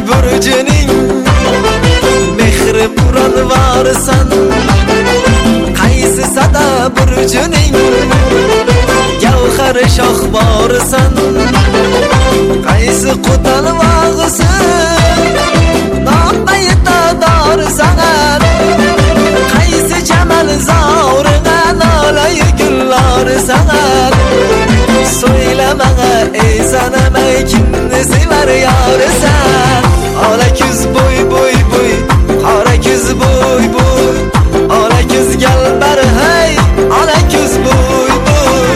burcuning mehri buron varsan qaysi sada burcuning gavhar shoh borsan qaysi qo'tal vag'sin nombayta dorsan qaysi jamal zo'rga nolay gullar sanar so'ylamaga ey sanamay kimni sevar yorisan ola kuz bo'y bo'y bo'y qora kuz bo'y bo'y ola kuz galbar hey ola kuz bo'y bo'y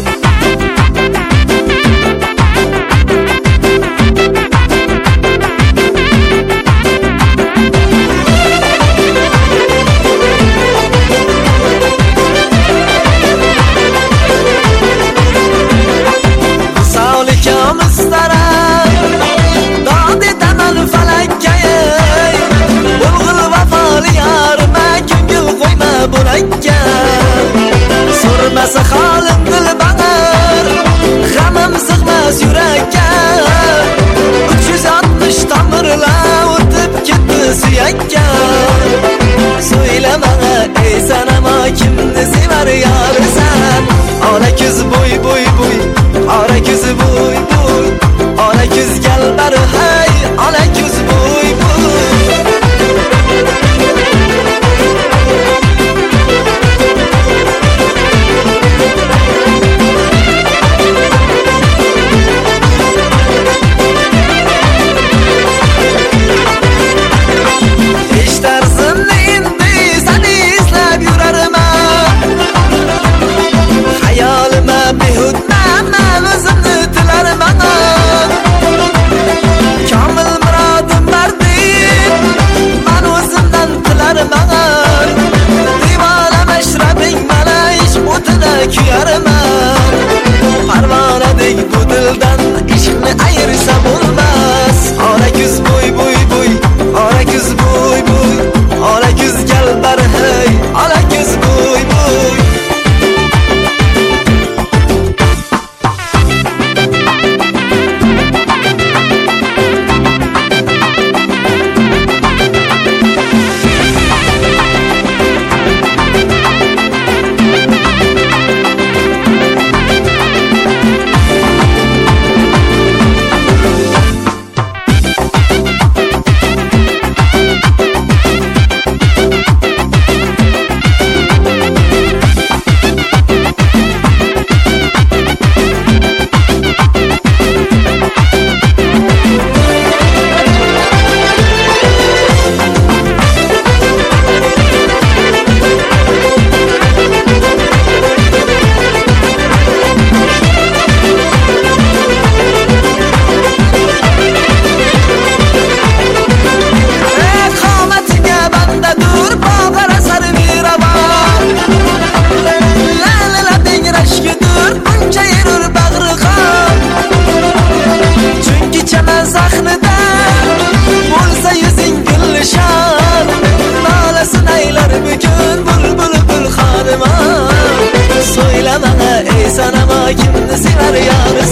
Sormasa halim dil bağır G'amim sig'mas yurakka 360 tamirla o'tib ketdi suyakka So'ylama ey sanama kimni sevar yorisan Ola kuz bo'y bo'y bo'y Ola kuz bo'y bo'y Ola kuz galbar hay Ola kuz bo'y bo'y Parvanadek bu dildan ishqni ayirsa bo'lmas Ola kuz bo'y bo'y bo'y Ola kuz bo'y bo'y Ola kuz galbar hey Ola kuz bo'y bo'y So'ylama ey sanama kimni sevar yori